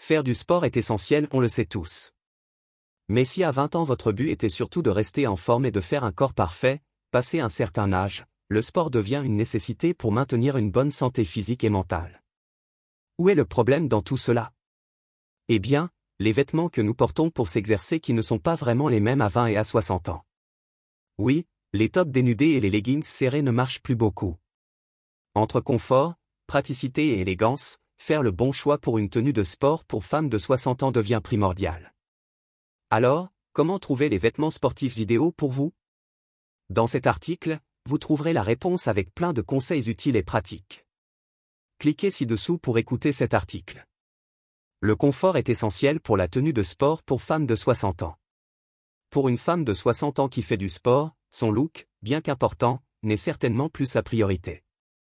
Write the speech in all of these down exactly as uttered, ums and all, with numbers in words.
Faire du sport est essentiel, on le sait tous. Mais si à vingt ans votre but était surtout de rester en forme et de faire un corps parfait, passé un certain âge, le sport devient une nécessité pour maintenir une bonne santé physique et mentale. Où est le problème dans tout cela? Eh bien, les vêtements que nous portons pour s'exercer qui ne sont pas vraiment les mêmes à vingt et à soixante ans. Oui, les tops dénudés et les leggings serrés ne marchent plus beaucoup. Entre confort, praticité et élégance, faire le bon choix pour une tenue de sport pour femmes de soixante ans devient primordial. Alors, comment trouver les vêtements sportifs idéaux pour vous? Dans cet article, vous trouverez la réponse avec plein de conseils utiles et pratiques. Cliquez ci-dessous pour écouter cet article. Le confort est essentiel pour la tenue de sport pour femmes de soixante ans. Pour une femme de soixante ans qui fait du sport, son look, bien qu'important, n'est certainement plus sa priorité.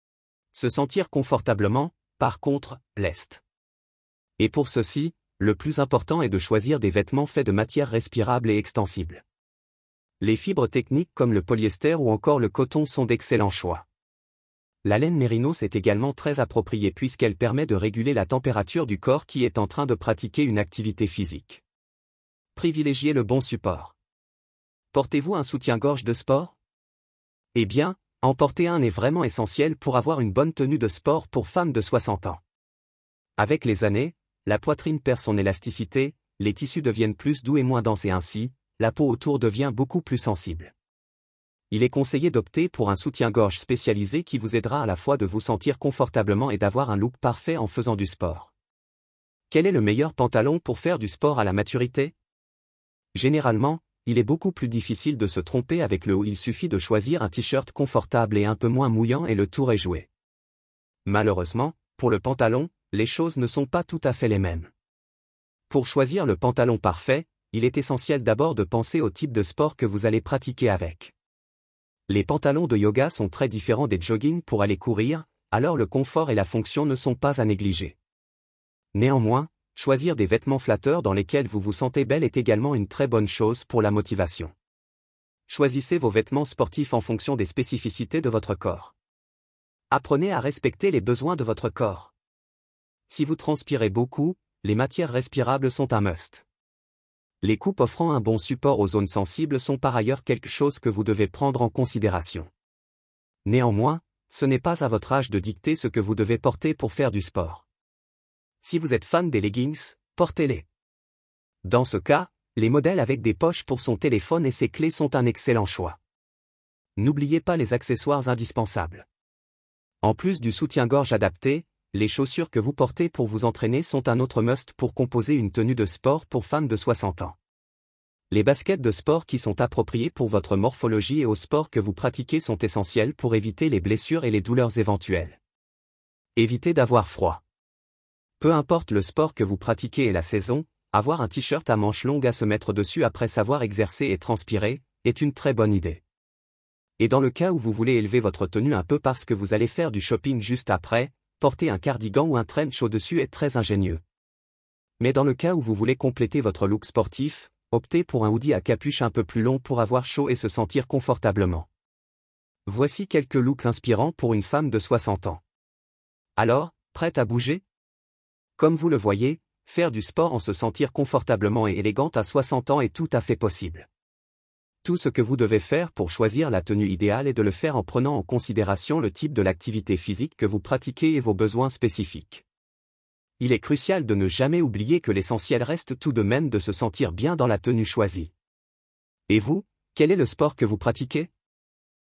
Se sentir confortablement, par contre, l'est. Et pour ceci, le plus important est de choisir des vêtements faits de matières respirables et extensibles. Les fibres techniques comme le polyester ou encore le coton sont d'excellents choix. La laine mérinos est également très appropriée puisqu'elle permet de réguler la température du corps qui est en train de pratiquer une activité physique. Privilégiez le bon support. Portez-vous un soutien-gorge de sport? Eh bien, en porter un est vraiment essentiel pour avoir une bonne tenue de sport pour femmes de soixante ans. Avec les années, la poitrine perd son élasticité, les tissus deviennent plus doux et moins denses et ainsi, la peau autour devient beaucoup plus sensible. Il est conseillé d'opter pour un soutien-gorge spécialisé qui vous aidera à la fois de vous sentir confortablement et d'avoir un look parfait en faisant du sport. Quel est le meilleur pantalon pour faire du sport à la maturité? Généralement, il est beaucoup plus difficile de se tromper avec le haut, il suffit de choisir un t-shirt confortable et un peu moins mouillant et le tour est joué. Malheureusement, pour le pantalon, les choses ne sont pas tout à fait les mêmes. Pour choisir le pantalon parfait, il est essentiel d'abord de penser au type de sport que vous allez pratiquer avec. Les pantalons de yoga sont très différents des jogging pour aller courir, alors le confort et la fonction ne sont pas à négliger. Néanmoins, choisir des vêtements flatteurs dans lesquels vous vous sentez belle est également une très bonne chose pour la motivation. Choisissez vos vêtements sportifs en fonction des spécificités de votre corps. Apprenez à respecter les besoins de votre corps. Si vous transpirez beaucoup, les matières respirables sont un must. Les coupes offrant un bon support aux zones sensibles sont par ailleurs quelque chose que vous devez prendre en considération. Néanmoins, ce n'est pas à votre âge de dicter ce que vous devez porter pour faire du sport. Si vous êtes fan des leggings, portez-les. Dans ce cas, les modèles avec des poches pour son téléphone et ses clés sont un excellent choix. N'oubliez pas les accessoires indispensables. En plus du soutien-gorge adapté, les chaussures que vous portez pour vous entraîner sont un autre must pour composer une tenue de sport pour femmes de soixante ans. Les baskets de sport qui sont appropriées pour votre morphologie et au sport que vous pratiquez sont essentielles pour éviter les blessures et les douleurs éventuelles. Évitez d'avoir froid. Peu importe le sport que vous pratiquez et la saison, avoir un t-shirt à manches longues à se mettre dessus après s'avoir exercé et transpiré, est une très bonne idée. Et dans le cas où vous voulez élever votre tenue un peu parce que vous allez faire du shopping juste après, porter un cardigan ou un trench au-dessus est très ingénieux. Mais dans le cas où vous voulez compléter votre look sportif, optez pour un hoodie à capuche un peu plus long pour avoir chaud et se sentir confortablement. Voici quelques looks inspirants pour une femme de soixante ans. Alors, prête à bouger? Comme vous le voyez, faire du sport en se sentir confortablement et élégante à soixante ans est tout à fait possible. Tout ce que vous devez faire pour choisir la tenue idéale est de le faire en prenant en considération le type de l'activité physique que vous pratiquez et vos besoins spécifiques. Il est crucial de ne jamais oublier que l'essentiel reste tout de même de se sentir bien dans la tenue choisie. Et vous, quel est le sport que vous pratiquez?